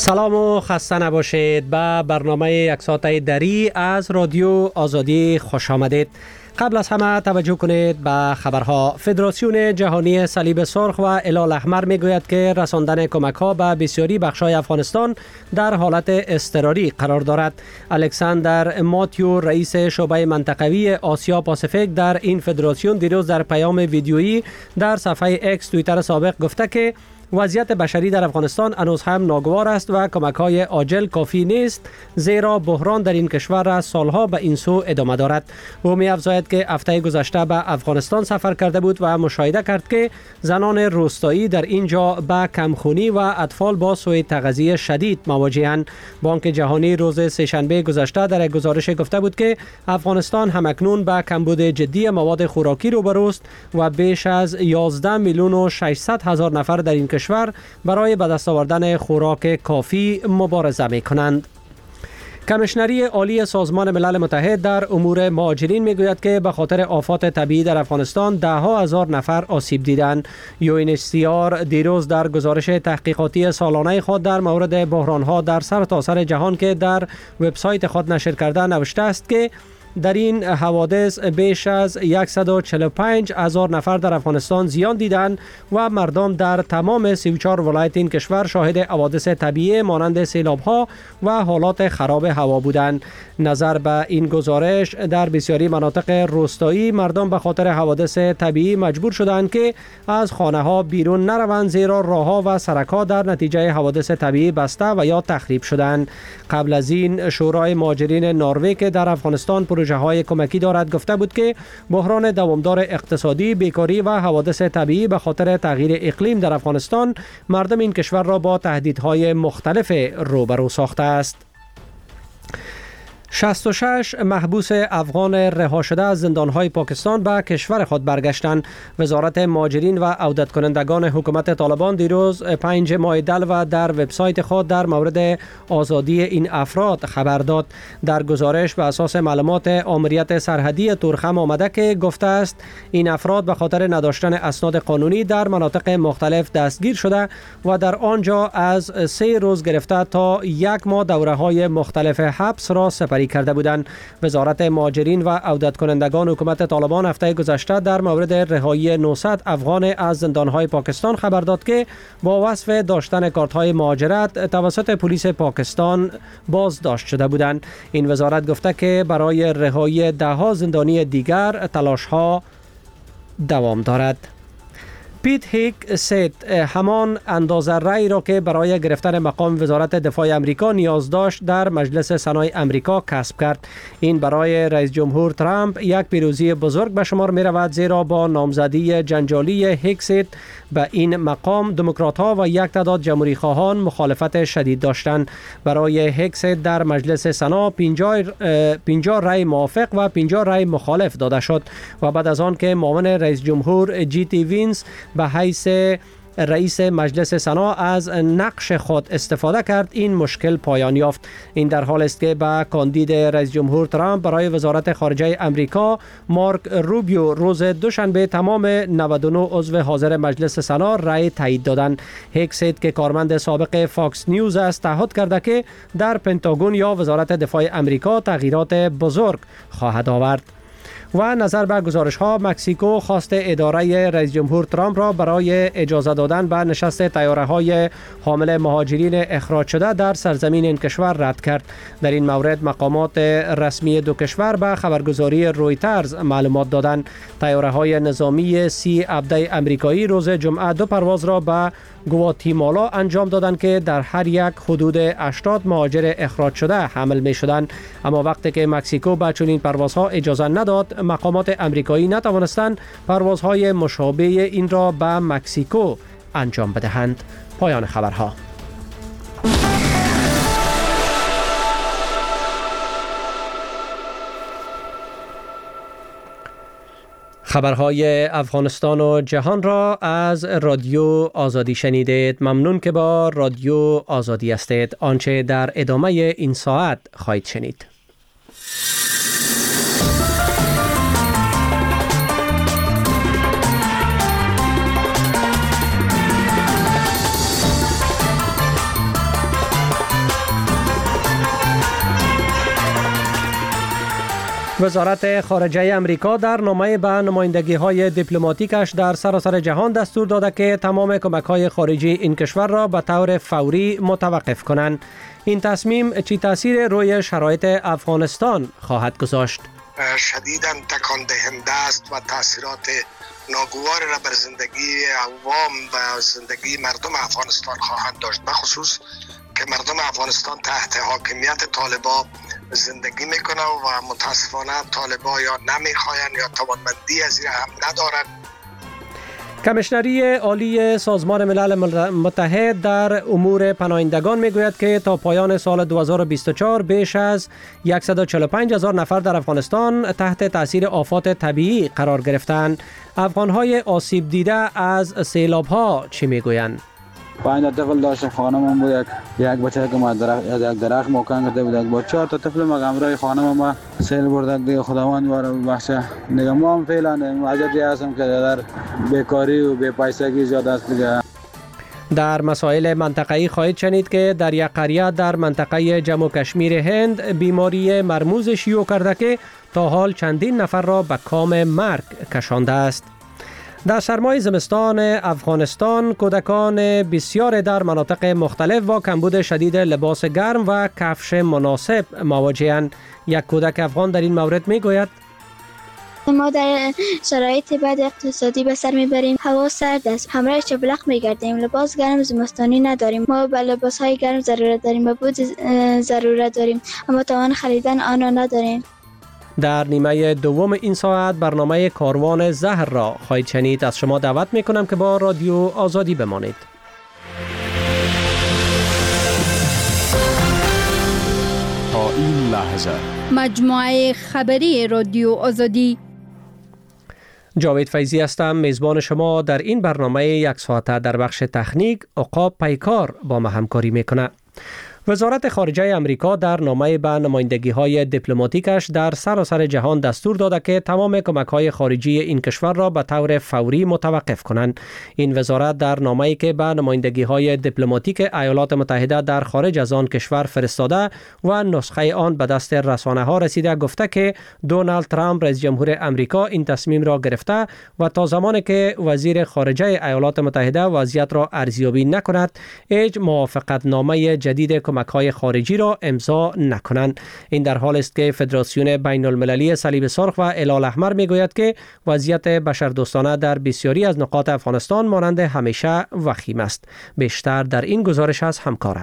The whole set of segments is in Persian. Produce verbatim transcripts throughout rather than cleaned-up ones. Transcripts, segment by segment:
سلام و خسته نباشید. به برنامه یک ساعته دری از رادیو آزادی خوش آمدید. قبل از همه توجه کنید به خبرها. فدراسیون جهانی صلیب سرخ و هلال احمر میگوید که رساندن کمک ها به بسیاری بخش‌های افغانستان در حالت اضطراری قرار دارد. الکساندر ماتیو، رئیس شعبه منطقوی آسیا پاسیفیک در این فدراسیون، دیروز در پیام ویدیویی در صفحه اکس توییتر سابق گفته که وضعیت بشری در افغانستان هنوز هم ناگوار است و کمک‌های عاجل کافی نیست، زیرا بحران در این کشور را سالها به این سو ادامه دارد. او می‌افزاید که هفته گذشته به افغانستان سفر کرده بود و مشاهده کرد که زنان روستایی در اینجا به کمخونی و اطفال با سوء تغذیه شدید مواجه‌اند. بانک جهانی روز سه‌شنبه گذشته در یک گزارش گفته بود که افغانستان همکنون به کمبود جدی مواد خوراکی روبروست و بیش از یازده میلیون و ششصد هزار نفر در این کشور برای به دست آوردن خوراک کافی مبارزه می کنند. کمیشنری عالی سازمان ملل متحد در امور مهاجرین میگوید که به خاطر آفات طبیعی در افغانستان ده ها هزار نفر آسیب دیدند. یو ان اچ سی آر دیروز در گزارش تحقیقاتی سالانه خود در مورد بحران‌ها در سرتاسر جهان که در وبسایت خود نشر کرده نوشته است که در این حوادث بیش از صد و چهل و پنج هزار نفر در افغانستان زیان دیدند و مردم در تمام سی و چهار ولایت این کشور شاهد حوادث طبیعی مانند سیلاب‌ها و حالات خراب هوا بودند. نظر به این گزارش، در بسیاری مناطق روستایی مردم به خاطر حوادث طبیعی مجبور شدند که از خانه‌ها بیرون نروند، زیرا راه‌ها و سرک‌ها در نتیجه حوادث طبیعی بسته و یا تخریب شدند. قبل از این شورای مهاجرین نروژ که در افغانستان پروژه های کمکی دارد گفته بود که بحران دوامدار اقتصادی، بیکاری و حوادث طبیعی به خاطر تغییر اقلیم در افغانستان مردم این کشور را با تهدیدهای مختلف روبرو ساخته است. شصت و شش محبوس افغان رها شده از زندانهای پاکستان به کشور خود برگشتند. وزارت مهاجرین و عودت کنندگان حکومت طالبان دیروز پنج ماه دل و در وبسایت خود در مورد آزادی این افراد خبر داد. در گزارش به اساس معلومات آمریت سرحدی تورخم آمده که گفته است این افراد به خاطر نداشتن اسناد قانونی در مناطق مختلف دستگیر شده و در آنجا از سه روز گرفته تا یک ماه دوره‌های مختلف حبس را سپری کرده بودند. وزارت مهاجرین و عودت کنندگان حکومت طالبان هفته گذشته در مورد رهایی نهصد افغان از زندانهای پاکستان خبر داد که با وصف داشتن کارت‌های مهاجرت توسط پلیس پاکستان بازداشت شده بودند. این وزارت گفته که برای رهایی ده ها زندانی دیگر تلاش‌ها دوام دارد. پیت هیگ سید همان اندازه رأی را که برای گرفتن مقام وزارت دفاع امریکا نیاز داشت در مجلس سنای امریکا کسب کرد. این برای رئیس جمهور ترامپ یک پیروزی بزرگ به شمار می رود، زیرا با نامزدی جنجالی هیگ سید به این مقام دموکرات‌ها و یک تعداد جمهوری خواهان مخالفت شدید داشتند. برای هیگ سید در مجلس سنا پنجاه رأی موافق و پنجاه رأی مخالف داده شد و بعد از آن که معاون رئیس جمهور جی تی وینس به حیث رئیس مجلس سنا از نقش خود استفاده کرد، این مشکل پایان یافت. این در حال است که به کاندید رئیس جمهور ترامپ برای وزارت خارجه امریکا مارک روبیو روز دوشنبه تمام نود و نه عضو حاضر مجلس سنا رأی تایید دادند. هیگ سید که کارمند سابق فاکس نیوز است تعهد کرده که در پنتاگون یا وزارت دفاع امریکا تغییرات بزرگ خواهد آورد. و نظر به گزارش ها، مکزیکو خواست اداره رئیس جمهور ترامپ را برای اجازه دادن به نشست طیاره های حامل مهاجرین اخراج شده در سرزمین این کشور رد کرد. در این مورد مقامات رسمی دو کشور به خبرگزاری رویترز معلومات دادند. طیاره های نظامی سی عبده امریکایی روز جمعه دو پرواز را به گواتیمالا انجام دادند که در هر یک حدود هشتاد مهاجر اخراج شده حمل می شدند. اما وقتی که مکزیکو به چنین پروازها اجازه نداد، مقامات امریکایی نتوانستند پروازهای مشابه این را به مکزیکو انجام بدهند. پایان خبرها. خبرهای افغانستان و جهان را از رادیو آزادی شنیدید. ممنون که با رادیو آزادی هستید. آنچه در ادامه این ساعت خواهید شنید. وزارت خارجه امریکا در نامه به نمایندگی‌های دیپلماتیکش در سراسر جهان دستور داده که تمام کمک‌های خارجی این کشور را به طور فوری متوقف کنند. این تصمیم چی تاثیر روی شرایط افغانستان خواهد گذاشت؟ شدیداً تکان دهنده است و تاثیرات ناگوار را بر زندگی عوام و زندگی مردم افغانستان خواهند داشت، بخصوص که مردم افغانستان تحت حاکمیت طالبان زندگی میکنه و متاسفانه طالبان یا نمیخواین یا توانمندی از این هم ندارند. کمیشنری عالی سازمان ملل متحد در امور پناهندگان میگوید که تا پایان سال دو هزار و بیست و چهار بیش از صد و چهل و پنج هزار نفر در افغانستان تحت تاثیر آفات طبیعی قرار گرفتند. افغانهای آسیب دیده از سیلاب‌ها چی میگویند؟ پنج طفل داشت، خانمم بود، یک یک بچه که ما درخت یک درخت مکان کرده بود، با چهار تا طفل ما همراه خانم ما سیل برد. دیگه خداوند ما رو ببخشه. دیگه ما هم فعلا عجبی هستم که در بیکاری و بی پیسگی زیاد است دیگه. در مسائل منطقه‌ای خواهید شنید که در یک قریه در منطقه جموں و کشمیر هند بیماری مرموز شیوع کرده که تا حال چندین نفر را به کام مرگ کشانده است. در سرمای زمستان افغانستان کودکان بسیار در مناطق مختلف با کمبود شدید لباس گرم و کفش مناسب مواجه‌اند. یک کودک افغان در این مورد میگوید: ما در شرایط بد اقتصادی به سر میبریم، هوا سرد است، همراه شبلق میگردیم، لباس گرم زمستانی نداریم. ما به لباس های گرم ضرورت داریم، به بود ضرورت داریم، اما توان خریدن آن را نداریم. در نیمه دوم این ساعت برنامه کاروان زهر را خواهید شنید. از شما دعوت میکنم که با رادیو آزادی بمانید. تا این لحظه مجموعه خبری رادیو آزادی. جاوید فیضی هستم، میزبان شما در این برنامه یک ساعته. در بخش تکنیک عقاب پیکار با ما همکاری میکنه. وزارت خارجه امریکا در نامه به نمایندگی‌های دیپلماتیکش در سراسر جهان دستور داده که تمام کمک‌های خارجی این کشور را به طور فوری متوقف کنند. این وزارت در نامه‌ای که به نمایندگی‌های دیپلماتیک ایالات متحده در خارج از آن کشور فرستاده و نسخه آن به دست رسانه‌ها رسیده گفته که دونالد ترامپ رئیس جمهور امریکا این تصمیم را گرفته و تا زمانی که وزیر خارجه ایالات متحده وضعیت را ارزیابی نکند، هیچ موافقتنامه جدید کمک‌های خارجی را امضا نکنند. این در حال است که فدراسیون بین المللی صلیب سرخ و هلال احمر میگوید که وضعیت بشردوستانه در بسیاری از نقاط افغانستان مانند همیشه وخیم است. بیشتر در این گزارش از همکارم.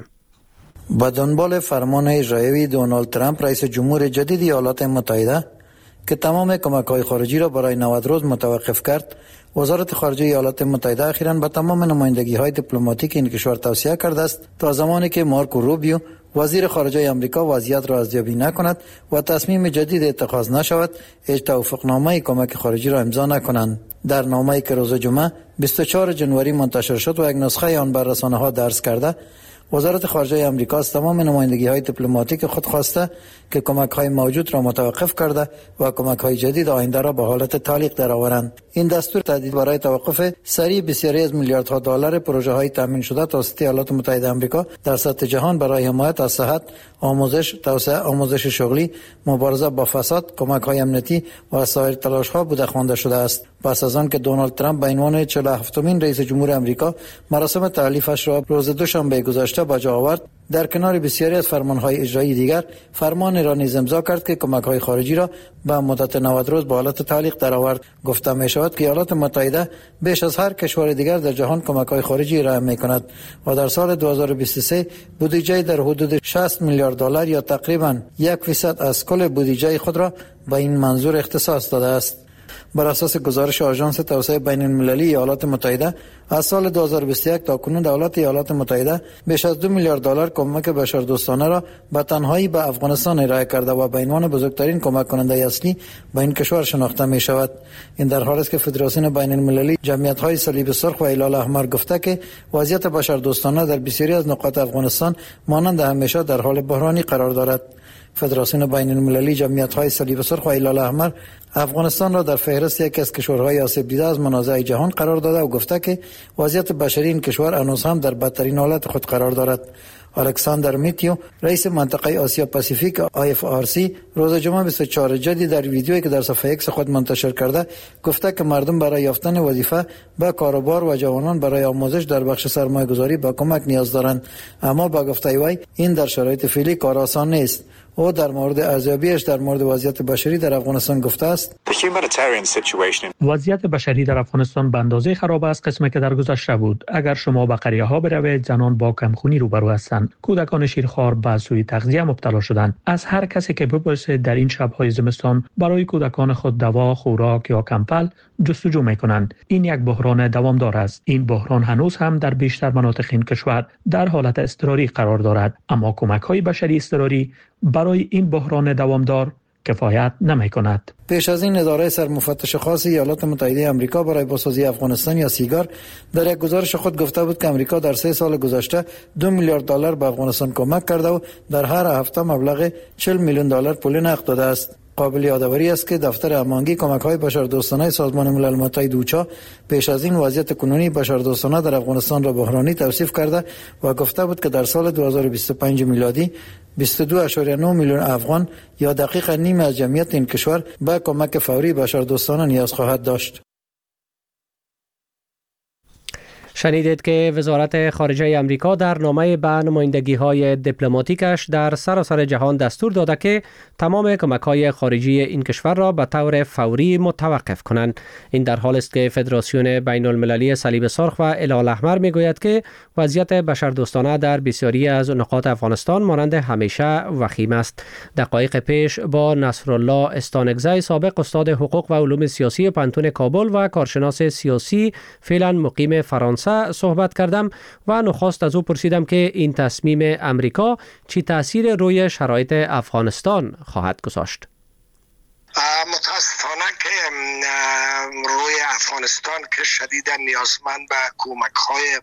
با دنبال فرمان اجرایی دونالد ترامپ رئیس جمهور جدید ایالات متحده که تمام کمک‌های خارجی را برای نود روز متوقف کرد، وزارت خارجه ایالات متحده اخیراً به تمام نمایندگی‌های دیپلماتیک این کشور توصیه کرده است تا زمانی که مارکو روبیو وزیر خارجه آمریکا وضعیت را ارزیابی نکند و تصمیم جدید اتخاذ نشود، هیچ توافقنامه کمک خارجی را امضا نکنند. در نامه‌ای که روز جمعه بیست و چهارم ژانویه منتشر شد و یک نسخه آن بر رسانه‌ها درز کرده، وزارت خارجه آمریکا از تمام نمایندگی‌های دیپلماتیک خود خواسته که کمک‌های موجود را متوقف کرده و کمک‌های جدید آینده را به حالت تعلیق درآورند. این دستور تهدید برای توقف سریع بسیاری از میلیاردها دلار پروژه‌های تامین شده توسط ایالات متحده آمریکا در سطح جهان برای حمایت از صحت، آموزش، توسعه آموزش شغلی، مبارزه با فساد، کمک‌های امنیتی و سایر تلاش‌ها بوده خوانده شده است. پس از آن که دونالد ترامپ به عنوان چهل و هفتمین رئیس جمهور آمریکا مراسم تألیفش را روز دوشنبه گذشته به جا آورد، در کنار بسیاری از فرمانهای اجرایی دیگر فرمان را نیز امضا کرد که کمک‌های خارجی را به مدت نود روز به حالت تعلیق درآورد. گفته می شود که ایالات متحده بیش از هر کشور دیگر در جهان کمک‌های خارجی ارائه می‌کند و در سال دو هزار و بیست و سه بودجه در حدود شصت میلیارد دلار یا تقریباً یک فیصد از کل بودجه خود را به این منظور اختصاص داده است. بر اساس گزارش آژانس توسعه بین المللی ایالات متحده، از سال دو هزار و بیست و یک تا کنون دولت ایالات متحده بیش از دو میلیارد دلار کمک بشردوستانه را به تنهایی به افغانستان ارائه کرده و به عنوان بزرگترین کمک کننده اصلی به این کشور شناخته می شود. این در حالی است که فدراسیون بین المللی جمعیت‌های صلیب سرخ و هلال احمر گفته که وضعیت بشردوستانه در بسیاری از نقاط افغانستان مانند همیشه در حال بحرانی قرار دارد. فدراسیون بین المللی جمعیت‌های صلیب سرخ و هلال احمر افغانستان را در فهرست یکی از کشورهای آسیب دیده از منازعه جهان قرار داده و گفته که وضعیت بشری این کشور هنوز هم در بدترین حالت خود قرار دارد. الکساندر میتیو رئیس منطقه آسیا پاسیفیک آی اف آر سی روز جمعه بیست و چهارم جدی در ویدیویی که در صفحه ایکس خود منتشر کرده گفته که مردم برای یافتن وظیفه به کاروبار و جوانان برای آموزش در بخش سرمایه‌گذاری به کمک نیاز دارند، اما با گفته وی این در شرایط فعلی کار آسان نیست. او در مورد ارزیابیش در مورد وضعیت بشری در افغانستان گفته است: وضعیت بشری در افغانستان به اندازه خراب است قسمی که در گذشته بود. اگر شما به قریه ها بروید، زنان با کمخونی روبرو هستند، کودکان شیرخوار به سوء تغذیه مبتلا شدند. از هر کسی که بپرسید در این شب‌های زمستان برای کودکان خود دوا، خوراک یا کمپل جستجو می‌کنند. این یک بحران دوامدار است. این بحران هنوز هم در بیشتر مناطق این کشور در حالت اضطراری قرار دارد، اما کمک‌های بشری اضطراری برای این بحران دوامدار کفایت نمی‌کند. پیش از این اداره سرمفتش خاص ایالات متحده آمریکا برای بازسازی افغانستان یا سیگار در یک گزارش خود گفته بود که آمریکا در سه سال گذشته دو میلیارد دلار به افغانستان کمک کرده و در هر هفته مبلغ چهل میلیون دلار پول نقد داده است. قابل یادآوری است که دفتر امانگی کمک‌های بشردوستانه سازمان ملل متحد اوچا پیش از این وضعیت کنونی بشردوستانه در افغانستان را بحرانی توصیف کرده و گفته بود که در سال دو هزار و بیست و پنج میلادی بیست و دو ممیز نه میلیون افغان یا دقیقاً نیم از جمعیت این کشور به کمک فوری بشردوستانه نیاز خواهد داشت. شنیدید که وزارت خارجه امریکا در نامه به نمایندگی‌های دیپلماتیکش در سراسر جهان دستور داده که تمام کمک‌های خارجی این کشور را به طور فوری متوقف کنند. این در حالی است که فدراسیون بین المللی صلیب سرخ و هلال احمر میگوید که وضعیت بشردوستانه در بسیاری از نقاط افغانستان مانند همیشه وخیم است. دقایق پیش با نصرالله استانگزی، سابق استاد حقوق و علوم سیاسی پانتون کابل و کارشناس سیاسی فعلا مقیم فرانسه صحبت کردم و نخست از او پرسیدم که این تصمیم امریکا چی تأثیر روی شرایط افغانستان خواهد گذاشت. متاسفانه که روی افغانستان که شدیدا نیازمند به کمک‌های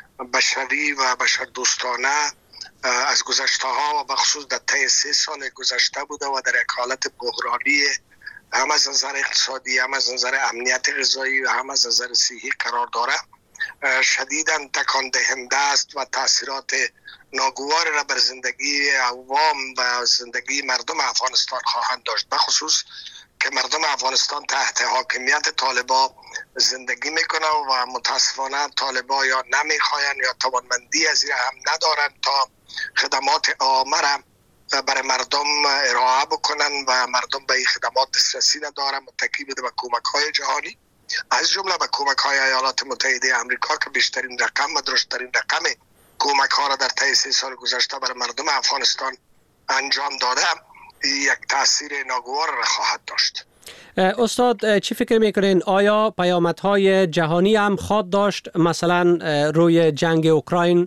بشری و بشردوستانه از گذشته ها و بخصوص در طی سه سال گذشته بوده و در یک حالت بحرانی هم از نظر اقتصادی، هم از نظر امنیت غذایی و هم از نظر صحی قرار داره، شدیداً تکان دهنده است و تاثیرات ناگوار را بر زندگی عوام و زندگی مردم افغانستان خواهند داشت، بخصوص که مردم افغانستان تحت حاکمیت طالبا زندگی میکنه و متاسفانه طالبا یا نمیخواین یا توانمندی از این هم ندارن تا خدمات عامه را برای مردم ارائه بکنن و مردم به این خدمات دسترسی ندارن، متکی بوده به کمک های جهانی، از جمله به کمک های ایالات متحده آمریکا که بیشترین رقم و درشترین رقم کمک ها را در طی سه سال گذشته برای مردم افغانستان انجام داده، یک تاثیر ناگوار را خواهد داشت. استاد چی فکر میکنین؟ آیا پیامدهای جهانی هم خواهد داشت، مثلا روی جنگ اوکراین؟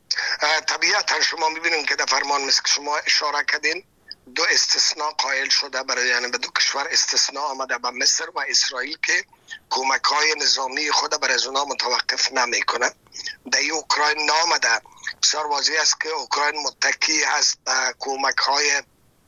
طبیعتا شما میبینید که در فرمان مثل که شما اشاره کردین دو استثناء قائل شده برای، یعنی به دو کشور استثناء آمده، به مصر و اسرائیل که کمک های نظامی خود برای از اونا متوقف نمی کنه. در اوکراین نامده، بسیار واضح است که اوکراین متکی هست به کمک های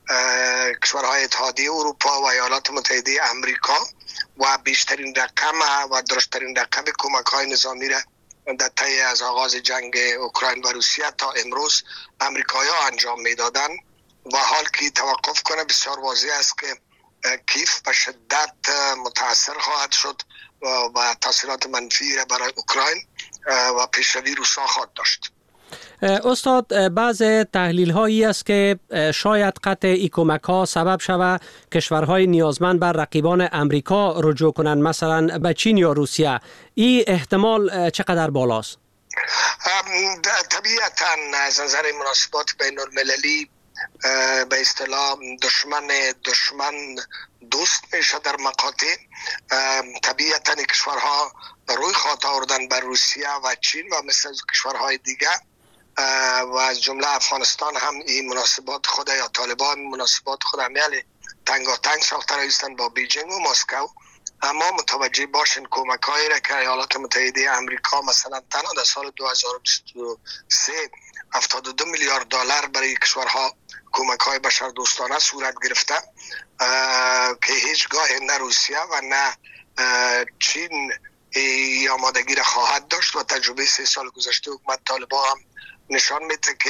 کشورهای اتحادیه اروپا و ایالات متحده آمریکا و بیشترین رقم و درشترین رقم کمک های نظامی را در طی از آغاز جنگ اوکراین و روسیه تا امروز امریکایی ها انجام میدادن و حال که توقف کنه بسیار واضح است که کیف به شدت متاثر خواهد شد و تاثیرات منفی را برای اوکراین و پیشروی روسا خواهد داشت. استاد، بعض تحلیل هایی است که شاید قطع ای کمک ها سبب شود کشورهای نیازمند بر رقیبان امریکا رجوع کنند، مثلا به چین یا روسیه. این احتمال چقدر بالاست؟ طبیعتا از نظر مناسبات بین المللی به اصطلاح دشمن دشمن دوست میشه در مقاطع. طبیعتا کشورها روی خط آوردن بر روسیه و چین و مثل کشورهای دیگه و از جمله افغانستان هم این مناسبات خود یا طالبان مناسبات خود همیل تنگاتنگ ساخته رایستن با بیجینگ و مسکو. اما متوجه باشین کمک هایی را که ایالات متحده آمریکا مثلا تنها در سال دو هزار و بیست و سه هفتاد و دو میلیارد دلار برای کشورها کمک های بشردوستانه صورت گرفته که هیچگاه نه روسیه و نه چین آمادگی را خواهد داشت و تجربه سه سال گذشته حکومت طالبان هم نشان میده که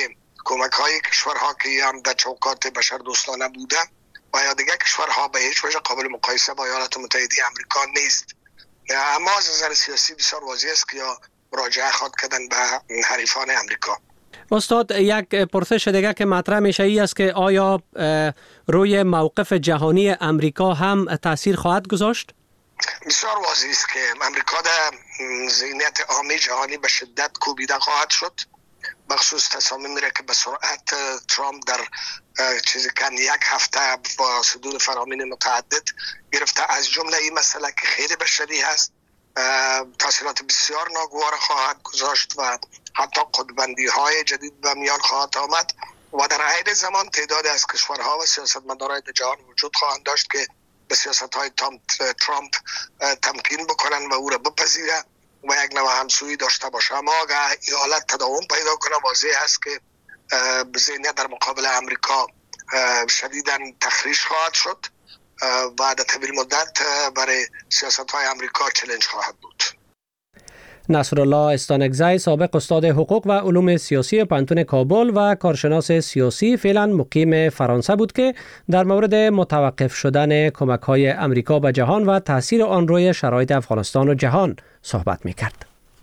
کمک های کشورها که هم در چوکات بشر دوستانه بوده و یا دیگر کشورها به هیچ وجه قابل مقایسه با ایالات متحده آمریکا نیست. اما از نظر سیاسی بسیار واضح است که یا مراجعه خواهد کردن به حریفان آمریکا. استاد، یک پرسش دیگه که مطرح میشه ای است که آیا روی موقف جهانی امریکا هم تاثیر خواهد گذاشت؟ بسیار واضح است که امریکا در ذهنیت عامه جهانی به شدت کوبیده خواهد شد، بخصوص تصامیم میره که به سرعت ترامپ در چیزی کن یک هفته با صدور فرامین متعدد گرفته، از جمله این مسئله که خیلی بشری هست تاثیرات بسیار ناگوار خواهد گذاشت و حتی قطب‌بندی های جدید به میان خواهد آمد و در عین زمان تعدادی از کشورها و سیاستمداران جهان وجود خواهند داشت که به سیاست های ترامپ تمکین بکنن و او را بپذیره و یک نوع همسویی داشته باشه. اما اگر این حالت تداوم پیدا کنه واضح است که ذهنیت در مقابل امریکا شدیداً تخریش خواهد شد و در طویل مدت برای سیاست های امریکا چالش خواهد بود. نصرالله استانکزی، سابق استاد حقوق و علوم سیاسی پانتون کابل و کارشناس سیاسی، فعلا مقیم فرانسه بود که در مورد متوقف شدن کمک‌های امریکا به جهان و تاثیر آن روی شرایط افغانستان و جهان صحبت می‌کرد.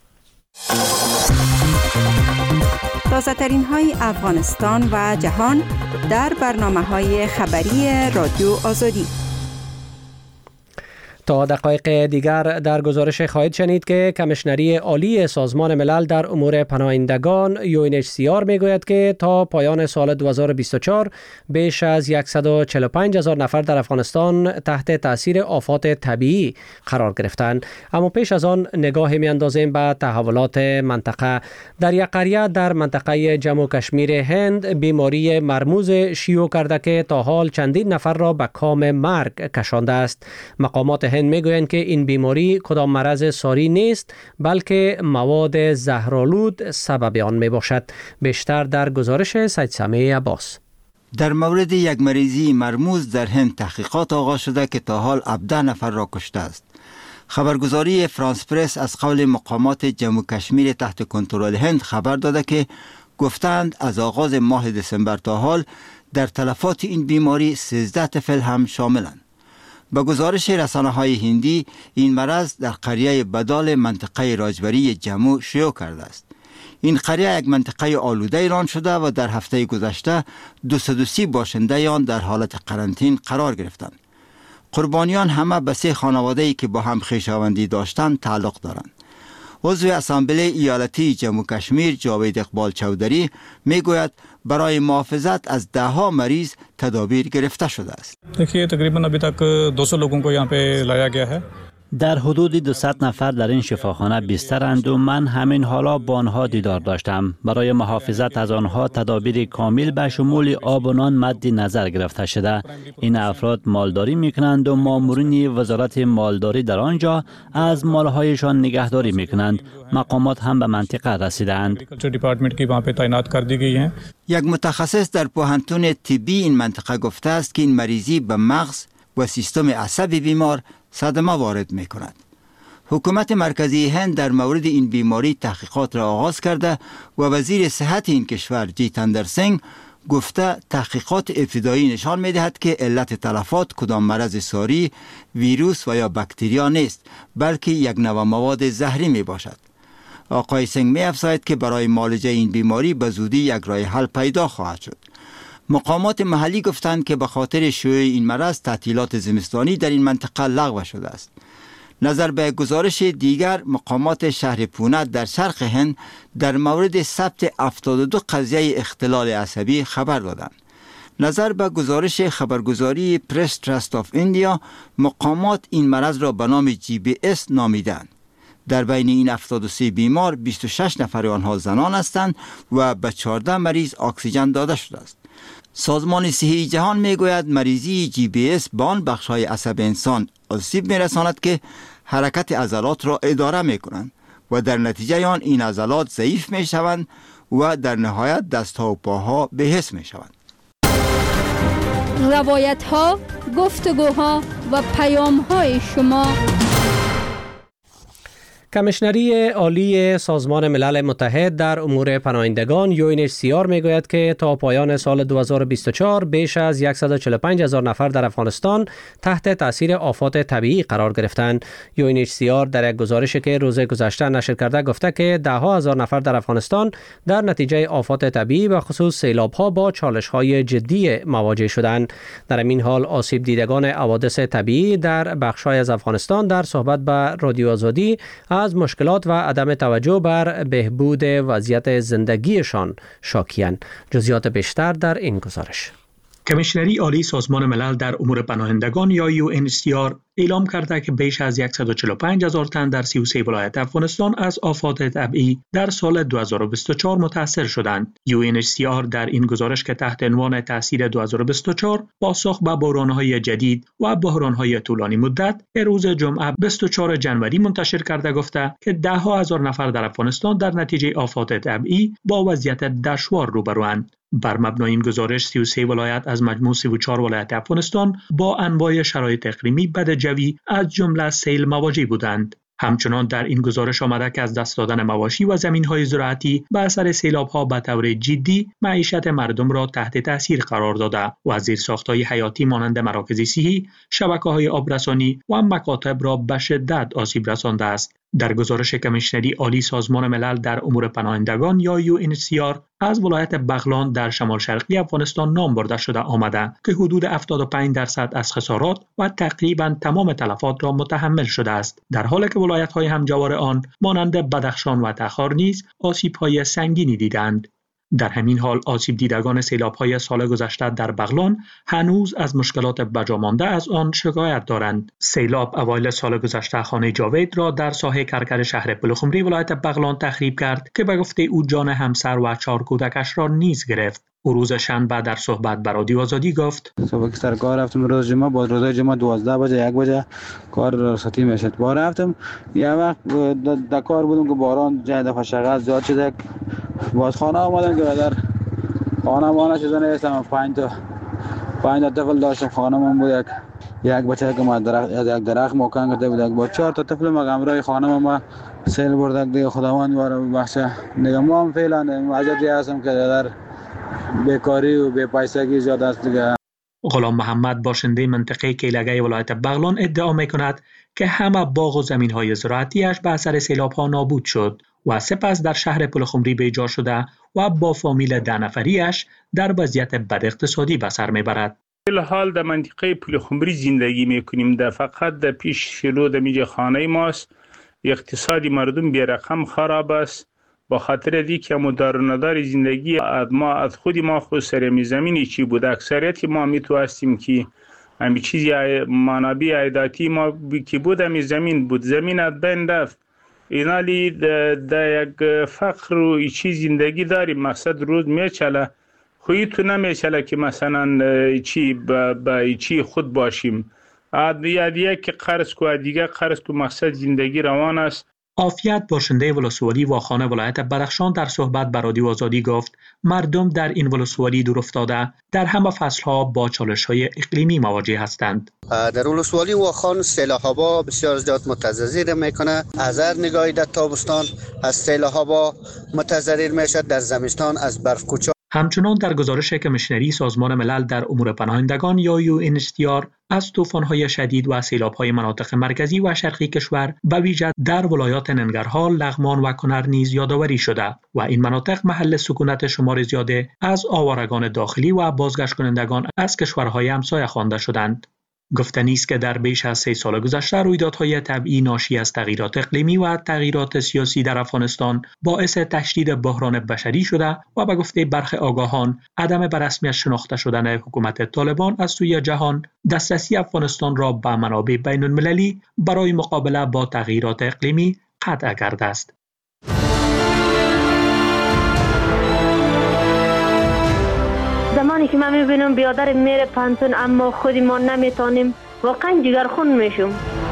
تازه ترین های افغانستان و جهان در برنامه‌های خبری رادیو آزادی. تا دقایق دیگر در گزارش خواهید شنید که کمیشنری عالی سازمان ملل در امور پناهندگان یو ان اچ سی آر میگوید که تا پایان سال دو هزار و بیست و چهار بیش از صد و چهل و پنج هزار نفر در افغانستان تحت تاثیر آفات طبیعی قرار گرفتند. اما پیش از آن نگاهی میاندازیم به تحولات منطقه. در یک قریه در منطقه جموں و کشمیر هند بیماری مرموز شیوع کرده که تا حال چندین نفر را به کام مرگ کشانده است. مقامات هند میگویند که این بیماری کدام مرض ساری نیست بلکه مواد زهرآلود سبب آن می باشد. بیشتر در گزارش سید سمیع عباس. در مورد یک مریضی مرموز در هند تحقیقات آغاز شده که تا حال هفده نفر را کشته است. خبرگزاری فرانس پرس از قول مقامات جموں و کشمیر تحت کنترل هند خبر داده که گفتند از آغاز ماه دسامبر تا حال در تلفات این بیماری سیزده طفل هم شاملند. با گزارش رسانه‌های هندی این مرض در قریه بدال منطقه راجبری جموں شیوع کرده است. این قریه یک منطقه آلوده اعلان شده و در هفته گذشته دویست و سی باشنده آن در حالت قرنطین قرار گرفتند. قربانیان همه به سه خانواده‌ای که با هم خویشاوندی داشتند تعلق دارند. عضو اسامبله ایالتی جموں و کشمیر جاوید اقبال چودری میگوید برای محافظت از ده ها مریض تدابیر گرفته شده است. देखिए तकरीबन अभी तक दो सौ लोगों को यहाँ पे लाया गया है. در حدود دویست نفر در این شفاخانه بسترند و من همین حالا با آنها دیدار داشتم. برای محافظت از آنها تدابیر کامل به شمول آب و نان مد نظر گرفته شده. این افراد مالداری میکنند و مامورین وزارت مالداری در آنجا از مالهایشان نگهداری میکنند. مقامات هم به منطقه رسیدند. یک متخصص در پوهنتون طبی این منطقه گفته است که این مریضی به مغز و سیستم عصبی بیمار صدمه وارد می کند. حکومت مرکزی هند در مورد این بیماری تحقیقات را آغاز کرده و وزیر صحت این کشور جیتندر سنگ گفته تحقیقات ابتدایی نشان می دهد که علت تلفات کدام مرض ساری، ویروس و یا باکتریا نیست بلکه یک نوع مواد زهری می باشد. آقای سنگ می افزاید که برای معالجه این بیماری به زودی یک راه حل پیدا خواهد شد. مقامات محلی گفتند که به خاطر شیوع این مرض تعطیلات زمستانی در این منطقه لغو شده است. نظر به گزارش دیگر مقامات شهر پونه در شرق هند در مورد ثبت هفتاد و دو قضیه اختلال عصبی خبر دادند. نظر به گزارش خبرگزاری پرس تراست آف ایندیا مقامات این مرض را به نام جی بی اس نامیدند. در بین این هفتاد و سه بیمار بیست و شش نفر آنها زنان هستند و به چهارده مریض اکسیژن داده شده است. سازمان صحی جهان میگوید مریضی جی بی اس به آن بخش‌های عصب انسان آسیب میرساند که حرکت عضلات را اداره میکنند و در نتیجه آن این عضلات ضعیف میشوند و در نهایت دستها و پاها بی‌حس میشوند. روایت‌ها، گفتگوها و پیام‌های شما. کمیشنری عالی سازمان ملل متحد در امور پناهندگان یو ان اچ سی آر میگوید که تا پایان سال دو هزار و بیست و چهار بیش از صد و چهل و پنج هزار نفر در افغانستان تحت تاثیر آفات طبیعی قرار گرفتند. یو ان اچ سی آر در یک گزارشی که روز گذشته نشر کرده گفته که ده ها هزار نفر در افغانستان در نتیجه آفات طبیعی و خصوص سیلاب‌ها با چالش‌های جدی مواجه شدند. در این حال آسیب دیدگان حوادث طبیعی در بخش‌های از افغانستان در صحبت با رادیو آزادی از مشکلات و عدم توجه بر بهبود وضعیت زندگیشان شاکی‌اند. جزئیات بیشتر در این گزارش. کمیشنری عالی سازمان ملل در امور پناهندگان یا یو ان اچ سی آر اعلام کرده که بیش از صد و چهل و پنج هزار تن در سی و سه ولایت افغانستان از آفات طبیعی در سال دو هزار و بیست و چهار متاثر شدند. یو ان اچ سی آر در این گزارش که تحت عنوان تاثیر دو هزار و بیست و چهار پاسخ به بحران‌های جدید و بحران‌های طولانی مدت روز جمعه بیست و چهارم ژانویه منتشر کرده گفته که ده ها هزار نفر در افغانستان در نتیجه آفات طبیعی با وضعیت دشوار روبروند. بر مبنای این گزارش سی و سه ولایت از مجموع سی و چهار ولایت افغانستان با انواع شرایط اقلیمی بد جوی از جمله سیل مواجه بودند. همچنان در این گزارش آمده که از دست دادن مواشی و زمین‌های زراعتی به اثر سیلاب‌ها به طور جدی معیشت مردم را تحت تاثیر قرار داده و زیرساخت‌های حیاتی مانند مراکز صحی، شبکه‌های آبرسانی و مکاتب را به شدت آسیب رسانده است. در گزارش کمیشنری عالی سازمان ملل در امور پناهندگان یا یو ان اچ سی آر از ولایت بغلان در شمال شرقی افغانستان نام برده شده آمده که حدود هفتاد و پنج درصد از خسارات و تقریبا تمام تلفات را متحمل شده است، در حالی که ولایت‌های همجوار آن مانند بدخشان و تخار نیز آسیب‌های سنگینی دیدند. در همین حال آسیب دیدگان سیلاب‌های سال گذشته در بغلان هنوز از مشکلات بجا مانده از آن شکایت دارند. سیلاب اوایل سال گذشته خانه جاوید را در ساحه کرکر شهر پلخمری ولایت بغلان تخریب کرد که به گفته او جان همسر و چهار کودکش را نیز گرفت. او روز شنبه در صحبت با رادیو آزادی گفت: صبح که سر کار رفتم روز جمعه، با روز جمعه دوازده بجه یک بجه کار رساتی میشد. با رفتم یه وقت در کار بودم که باران جای دفعه شغل زیاد شده. باز خانه آمدم که در خانه مانه شده نیستم. پنج تا پنج تا طفل داشتم. خانه من بود یک یک بچه که ما درخت یک درخت مکان کرده بود. با چهار تا طفل ما همراه خانه ما سیل برد. دیگه خداوند واره بخشه. دیگه ما هم فعلا عجبی هستم که در بیکاری و بی پیسگی زیاد است دیگه. غلام محمد باشنده منطقه کیلگه ولایت بغلان ادعا میکند که همه باغ و زمین‌های زراعتیش به اثر سیلاب‌ها نابود شد و سپس در شهر پلخمری بیجا شده و با فامیل ده نفریش در وضعیت بد اقتصادی به سر میبرد. الحال در منطقه پلخمری زندگی میکنیم. در فقط در پیش شلو در میجه خانه ماست. اقتصادی مردم بی رقم خراب است. با خاطر دی که مدار ندار زندگی ما از خودی ما خود سرمی زمینی چی بود. اکثریت ما میتوانستیم که همی چیزی منابع عایداتی ما که بود همی زمین بود. زمین از بین رفت. اینالی در یک فقر و چی زندگی داریم. مقصد روز میچله. خویی تو نمیچله که مثلا چی با, با چی خود باشیم. یادیه که قرض کو دیگه قرض کو. مقصد زندگی روان است. عافیت باشنده ولسوالی واخان ولایت بدخشان در صحبت با رادیو آزادی گفت مردم در این ولسوالی دور افتاده در همه فصلها با چالش‌های اقلیمی مواجه هستند. در ولسوالی واخان سیلاب‌ها بسیار زیاد متضرر میکنه. از هر نگاهی در تابستان از سیلاب‌ها متضرر میشد، در زمستان از برف‌کوچ. همچنان در گزارش کمیشنری سازمان ملل در امور پناهندگان یا یو ان اچ سی آر از طوفان‌های شدید و سیلاب‌های مناطق مرکزی و شرقی کشور به ویژه در ولایات ننگرهار، لغمان و کنر نیز یادآوری شده و این مناطق محل سکونت شمار زیاده از آوارگان داخلی و بازگشت کنندگان از کشورهای همسایه خوانده شدند. گفتنی است که در بیش از سه سال گذشته رویدادهای طبیعی ناشی از تغییرات اقلیمی و تغییرات سیاسی در افغانستان باعث تشدید بحران بشری شده و به گفته برخی آگاهان عدم به رسمیت شناخته شدن حکومت طالبان از سوی جهان دسترسی افغانستان را به منابع بین المللی برای مقابله با تغییرات اقلیمی قطع کرده است. زمانی که من میبینم بیادر میره پانتون اما خودی ما نمیتونیم، واقعا جگرخون میشم.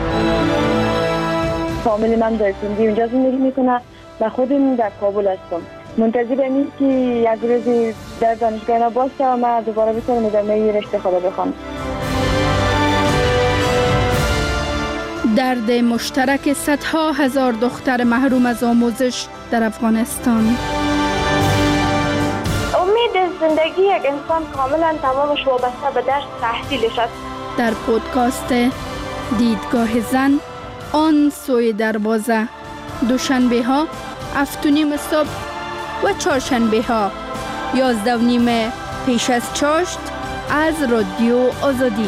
فامیل من در سندی اونجا زندگی میکنه و خودم در کابل هستم. منتظرم این که یک روزی در دانشگاه باشه و من دوباره بتونم ادامه رشته خود بخوام. درد مشترک صدها هزار دختر محروم از آموزش در افغانستان. امید زندگی یک انسان کاملا تمامش وابسته به درس تحصیلش است. در پودکاست دیدگاه زن آن سوی دروازه، دوشنبه ها هفت و نیم صبح و چهارشنبه ها یازده و نیم پیش از چاشت از رادیو آزادی.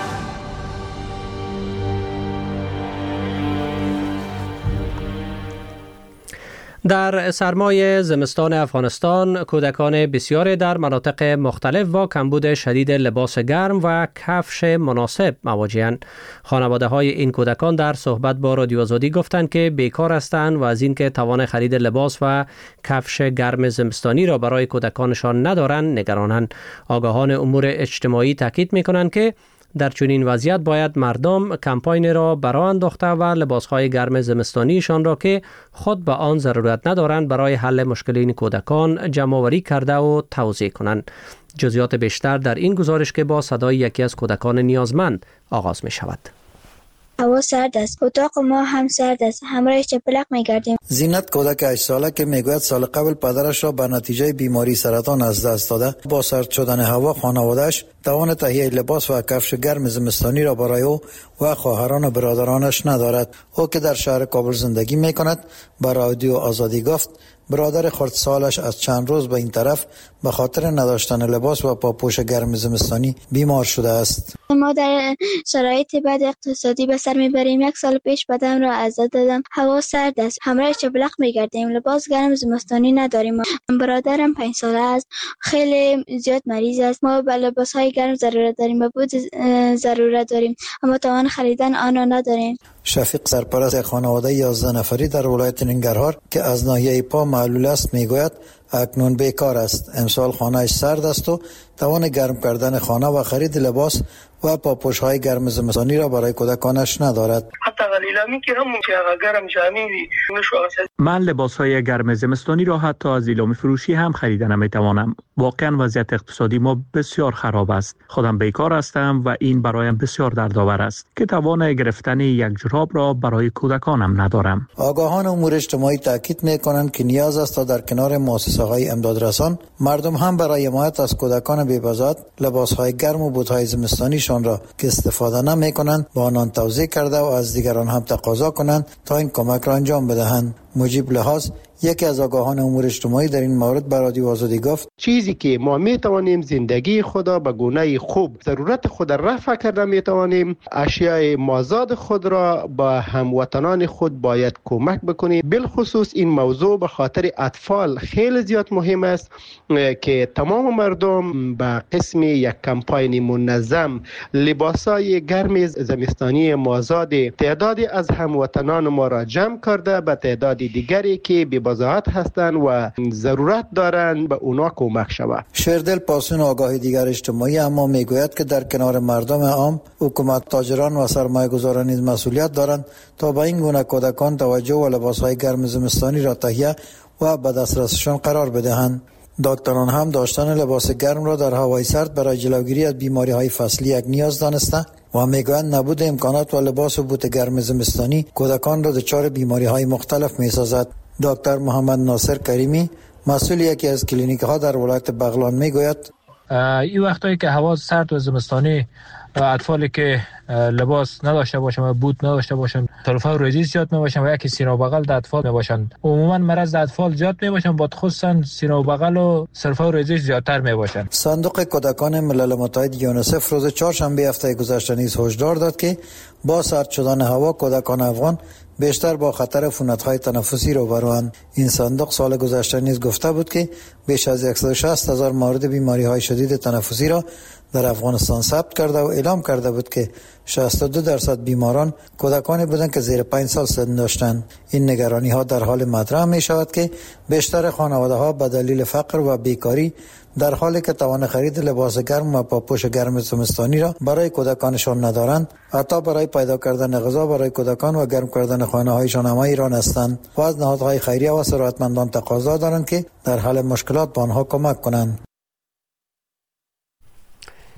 در سرمای زمستان افغانستان کودکان بسیاری در مناطق مختلف با کمبود شدید لباس گرم و کفش مناسب مواجه‌اند. خانواده های این کودکان در صحبت با رادیو آزادی گفتند که بیکار هستند و از اینکه توان خرید لباس و کفش گرم زمستانی را برای کودکانشان ندارند نگرانند. آگاهان امور اجتماعی تاکید می‌کنند که در چنین وضعیت باید مردم کمپاین را برای انداخته و لباسهای گرم زمستانیشان را که خود به آن ضرورت ندارند برای حل مشکل این کودکان جمع‌آوری کرده و توزیع کنند. جزئیات بیشتر در این گزارش که با صدای یکی از کودکان نیازمند آغاز می شود. هوا سرد است. اتاق ما هم سرد است. همراه چپلق می‌گردیم. زینت کودک هشت ساله که میگوید سال قبل پدرش را به نتیجه بیماری سرطان از دست داده. با سرد شدن هوا خانواده‌اش توان تهیه لباس و کفش گرم زمستانی را برای او و خواهران و برادرانش ندارد. او که در شهر کابل زندگی می‌کند به رادیو آزادی گفت برادر خردسالش از چند روز به این طرف به خاطر نداشتن لباس و پاپوش گرم زمستانی بیمار شده است. ما در شرایط بد اقتصادی به سر میبریم. یک سال پیش بدم را از دست دادم. هوا سرد است. همراه چپلق میگردیم. لباس گرم زمستانی نداریم. برادرم پنج ساله است. خیلی زیاد مریض است. ما به لباس های گرم ضرورت داریم. به بود ضرورت داریم. اما توان خریدن آن را نداریم. شفیق سرپرست خانواده یازده نفری در ولایت ننگرهار که از ناحیه پا معلول است میگوید اکنون بیکار است. امسال خانه‌اش سرد است و توان گرم کردن خانه و خرید لباس و پاپوش‌های گرم زمستانی را برای کودکانش ندارد. من لباس‌های گرم زمستانی را حتی از لیلامی فروشی هم خریدن نمی‌توانم. واقعا وضعیت اقتصادی ما بسیار خراب است. خودم بیکار هستم و این برایم بسیار دردآور است که توان گرفتن یک جوراب را برای کودکانم ندارم. آگاهان امور اجتماعی تاکید می‌کنند که نیاز است تا در کنار مؤسسه‌های امدادرسان مردم هم برای حمایت از کودکان بی‌بزاد لباس‌های گرم و بوت‌های زمستانیشان را که استفاده نمی‌کنند با آنان توزیع کرده و از دیگران هم تقاضا کنند تا این کمک را انجام بدهند. مجیب لحاظ یکی از آگاهان امور اجتماعی در این مورد به رادیو آزادی گفت چیزی که ما می توانیم زندگی خود به گونه خوب ضرورت خود رفع کرده می توانیم اشیاء مازاد خود را با هموطنان خود باید کمک بکنیم. بالخصوص این موضوع به خاطر اطفال خیلی زیاد مهم است که تمام مردم به قسم یک کمپاین منظم لباسای گرم زمستانی مازاد تعدادی از هموطنان ما را جمع کرده به تعداد دیگری که به بزاعت هستند و ضرورت دارند به اونا کمک شود. شیردل پاسون آگاهی دیگر اجتماعی اما میگوید که در کنار مردم عام حکومت، تاجران و سرمایه‌گذاران نیز مسئولیت دارند تا به این گونه کودکان توجه و لباس‌های گرم زمستانی را تهیه و به دسترسشان قرار بدهند. دکتران هم داشتن لباس گرم را در هوای سرد برای جلوگیری از بیماری‌های فصلی یک نیاز دانسته و میگویند نبود امکانات و لباس و بوت گرم زمستانی کودکان را دچار بیماری‌های مختلف می‌سازد. دکتر محمد ناصر کریمی مسئول یکی از کلینیک‌ها در ولایت بغلان میگوید این وقتایی که هوا سرد و زمستانی اطفالی که لباس نداشته باشن و بوت نداشته باشن طرفه و ریزی زیاد میباشن و یکی سینه و بغل در اطفال میباشن. عموما مرض در اطفال زیاد میباشن با خصوصا سینه و بغل و صرفه و ریزی زیادتر میباشن. صندوق کودکان ملل متحد یونیسف روز چهارشنبه هفته گذشته نیز هشدار داد که با سرد شدن هوا کودکان افغان بیشتر با خطر عفونت‌های تنفسی روبروند. این صندوق سال گذشته نیز گفته بود که بیش از صد و شصت هزار مورد بیماری‌های شدید تنفسی را در افغانستان ثبت کرده و اعلام کرده بود که شصت و دو درصد بیماران کودکانی بودند که زیر پنج سال سن داشتند. این نگرانی‌ها در حال مطرح می‌شود که بیشتر خانواده‌ها به دلیل فقر و بیکاری در حالی که توان خرید لباس گرم و پاپوش گرم زمستانی را برای کودکانشان ندارند، حتی برای پیدا کردن غذا برای کودکان و گرم کردن خانه‌هایشان هم ایران هستند و از نهادهای خیریه و ثروتمندان تقاضا دارند که در حل مشکلات به آنها کمک کنند.